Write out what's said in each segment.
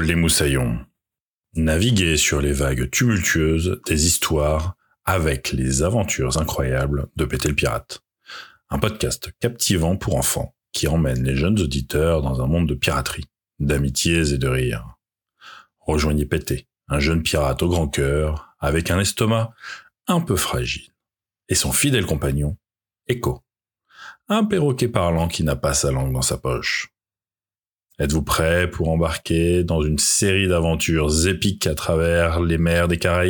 les moussaillons. Naviguez sur les vagues tumultueuses des histoires avec les aventures incroyables de Pété le pirate. Un podcast captivant pour enfants qui emmène les jeunes auditeurs dans un monde de piraterie, d'amitiés et de rires. Rejoignez Pété, un jeune pirate au grand cœur, avec un estomac un peu fragile, et son fidèle compagnon, Echo, un perroquet parlant qui n'a pas sa langue dans sa poche. Êtes-vous prêts pour embarquer dans une série d'aventures épiques à travers les mers des Caraïbes ?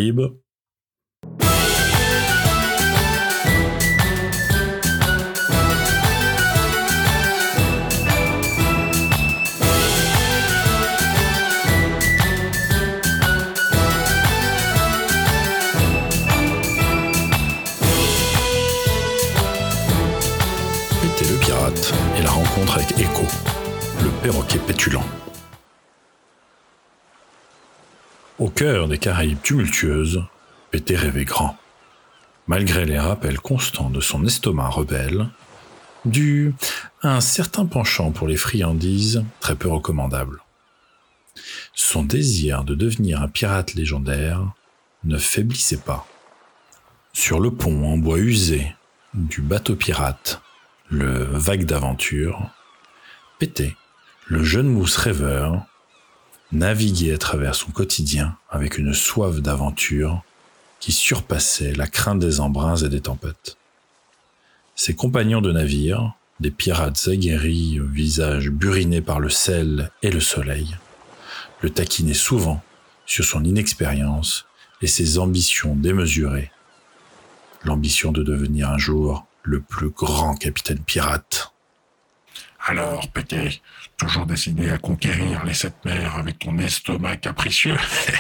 Pété le pirate et la rencontre avec Echo, le perroquet pétulant. Au cœur des Caraïbes tumultueuses, Pété rêvait grand. Malgré les rappels constants de son estomac rebelle, dû à un certain penchant pour les friandises très peu recommandable. Son désir de devenir un pirate légendaire ne faiblissait pas. Sur le pont en bois usé du bateau pirate, le Vague d'Aventure, Pété, le jeune mousse rêveur, naviguait à travers son quotidien avec une soif d'aventure qui surpassait la crainte des embruns et des tempêtes. Ses compagnons de navire, des pirates aguerris au visage buriné par le sel et le soleil, le taquinaient souvent sur son inexpérience et ses ambitions démesurées. L'ambition de devenir un jour le plus grand capitaine pirate. Alors, Pété, toujours décidé à conquérir les 7 mers avec ton estomac capricieux.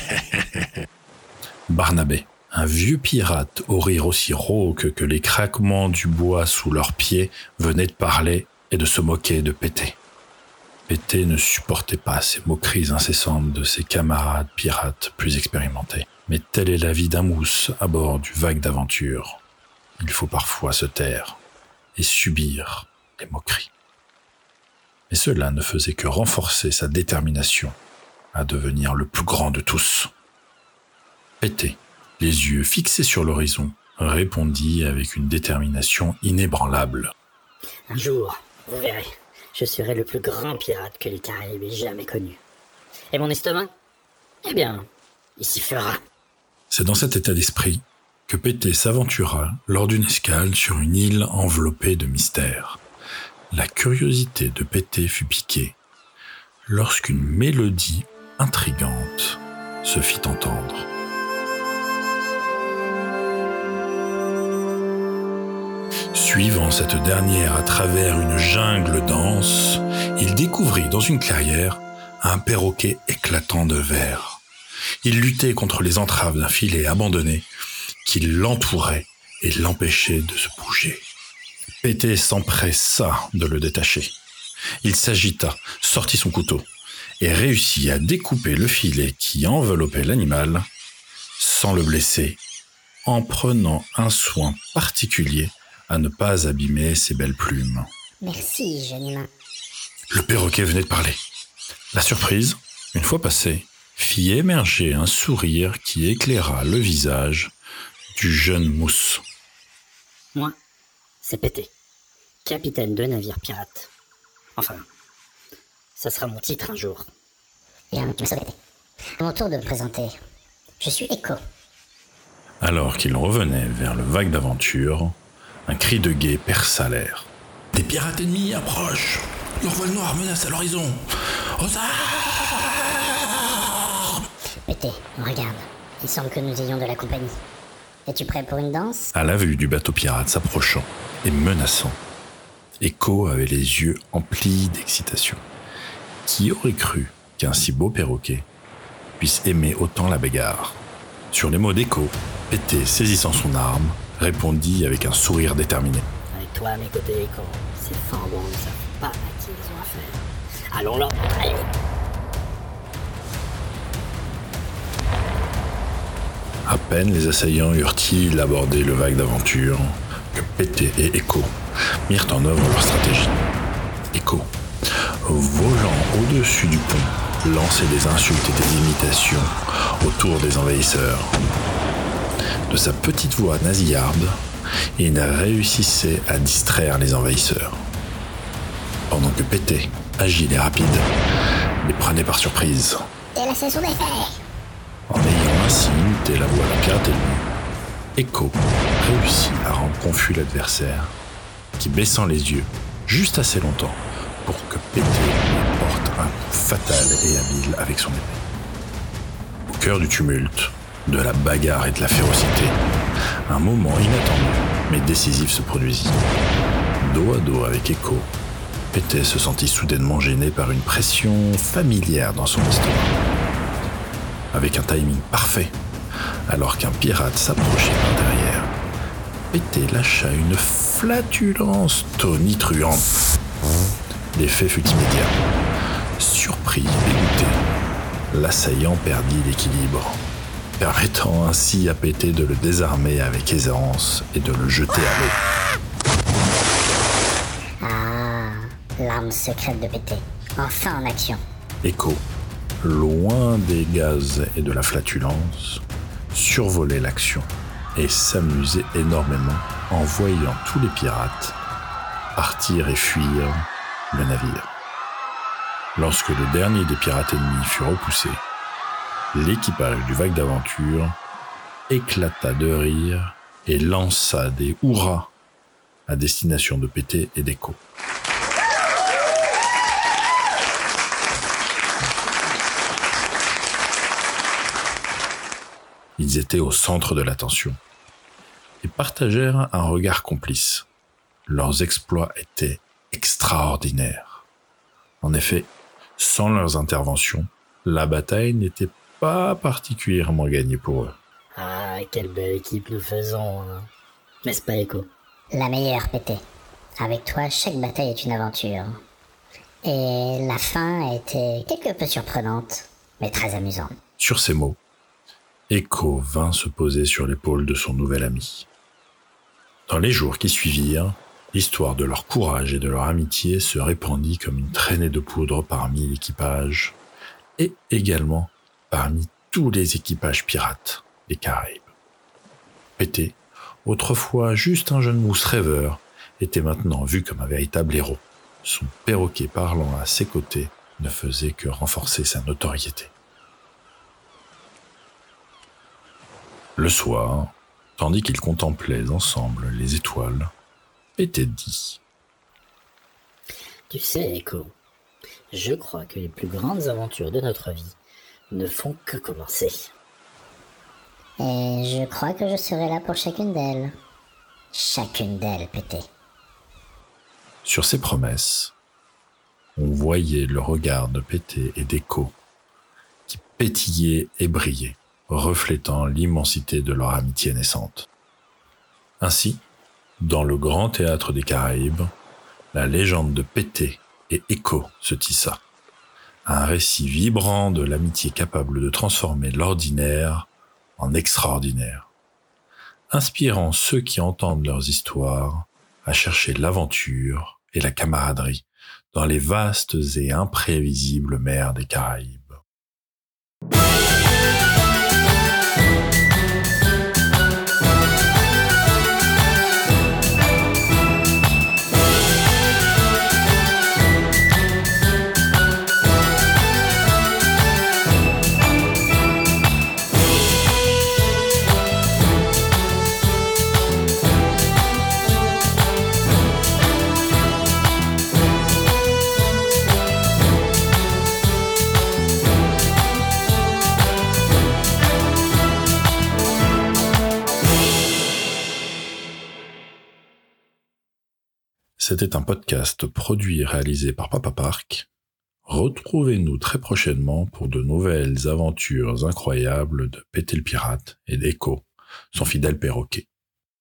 Barnabé, un vieux pirate au rire aussi rauque que les craquements du bois sous leurs pieds, venait de parler et de se moquer de Pété. Pété ne supportait pas ces moqueries incessantes de ses camarades pirates plus expérimentés. Mais telle est la vie d'un mousse à bord du Vague d'Aventure. Il faut parfois se taire et subir les moqueries. Mais cela ne faisait que renforcer sa détermination à devenir le plus grand de tous. Pété, les yeux fixés sur l'horizon, répondit avec une détermination inébranlable. Un jour, vous verrez, je serai le plus grand pirate que les Caraïbes aient jamais connu. Et mon estomac ? Eh bien, il s'y fera. C'est dans cet état d'esprit que Pété s'aventura lors d'une escale sur une île enveloppée de mystères. La curiosité de Pété fut piquée lorsqu'une mélodie intrigante se fit entendre. Suivant cette dernière à travers une jungle dense, il découvrit dans une clairière un perroquet éclatant de verre. Il luttait contre les entraves d'un filet abandonné qui l'entourait et l'empêchait de se bouger. Pété s'empressa de le détacher. Il s'agita, sortit son couteau et réussit à découper le filet qui enveloppait l'animal sans le blesser, en prenant un soin particulier à ne pas abîmer ses belles plumes. Merci, jeune humain. Le perroquet venait de parler. La surprise, une fois passée, fit émerger un sourire qui éclaira le visage du jeune mousse. Moi, c'est Pété, capitaine de navire pirate. Enfin, ça sera mon titre un jour. Bien, tu me sauves, Pété. À mon tour de me présenter. Je suis Echo. Alors qu'il revenait vers le Vague d'Aventure, un cri de guet perça l'air. Des pirates ennemis approchent. Leur voile noire menace à l'horizon. Aux armes ! Pété, regarde. Il semble que nous ayons de la compagnie. Es-tu prêt pour une danse ? À la vue du bateau pirate s'approchant et menaçant, Echo avait les yeux emplis d'excitation. Qui aurait cru qu'un si beau perroquet puisse aimer autant la bagarre ? Sur les mots d'Echo, Pété, saisissant son arme, répondit avec un sourire déterminé. Avec toi à mes côtés, quand ces fangons ne savent pas à qui ils ont affaire. Allons là, allez. À peine les assaillants eurent-ils abordé le Vague d'Aventure que Pété et Echo mirent en œuvre leur stratégie. Echo, volant au-dessus du pont, lançait des insultes et des imitations autour des envahisseurs. De sa petite voix nasillarde, il réussissait à distraire les envahisseurs. Pendant que Pété, agile et rapide, les prenait par surprise. Et la saison des faits. En ayant ainsi imité la voix d'un pirate ennemi, Echo réussit à rendre confus l'adversaire, qui, baissant les yeux juste assez longtemps pour que Pété lui porte un coup fatal et habile avec son épée. Au cœur du tumulte, de la bagarre et de la férocité, un moment inattendu mais décisif se produisit. Dos à dos avec Echo, Pété se sentit soudainement gêné par une pression familière dans son estomac. Avec un timing parfait, alors qu'un pirate s'approchait par derrière, Pété lâcha une flatulence tonitruante. L'effet fut immédiat. Surpris et dégoûté, l'assaillant perdit l'équilibre, permettant ainsi à Pété de le désarmer avec aisance et de le jeter à l'eau. Ah, l'arme secrète de Pété. Enfin en action. Echo, loin des gaz et de la flatulence, survolait l'action et s'amusait énormément en voyant tous les pirates partir et fuir le navire. Lorsque le dernier des pirates ennemis fut repoussé, l'équipage du Vague d'Aventure éclata de rire et lança des hurrahs à destination de Pété et d'Echo. Ils étaient au centre de l'attention et partagèrent un regard complice. Leurs exploits étaient extraordinaires. En effet, sans leurs interventions, la bataille n'était pas particulièrement gagnée pour eux. Ah, quelle belle équipe nous faisons, hein. N'est-ce pas, Echo? La meilleure, Pété. Avec toi, chaque bataille est une aventure. Et la fin a été quelque peu surprenante, mais très amusante. Sur ces mots, Echo vint se poser sur l'épaule de son nouvel ami. Dans les jours qui suivirent, l'histoire de leur courage et de leur amitié se répandit comme une traînée de poudre parmi l'équipage et également parmi tous les équipages pirates des Caraïbes. Pété, autrefois juste un jeune mousse rêveur, était maintenant vu comme un véritable héros. Son perroquet parlant à ses côtés ne faisait que renforcer sa notoriété. Le soir, tandis qu'ils contemplaient ensemble les étoiles, Pété dit: Tu sais, Echo, je crois que les plus grandes aventures de notre vie ne font que commencer. Et je crois que je serai là pour chacune d'elles. Chacune d'elles, Pété. Sur ces promesses, on voyait le regard de Pété et d'Echo qui pétillait et brillait, reflétant l'immensité de leur amitié naissante. Ainsi, dans le grand théâtre des Caraïbes, la légende de Pété et Echo se tissa. Un récit vibrant de l'amitié capable de transformer l'ordinaire en extraordinaire, inspirant ceux qui entendent leurs histoires à chercher l'aventure et la camaraderie dans les vastes et imprévisibles mers des Caraïbes. C'était un podcast produit et réalisé par Papa Park. Retrouvez-nous très prochainement pour de nouvelles aventures incroyables de Pété le pirate et d'Echo, son fidèle perroquet.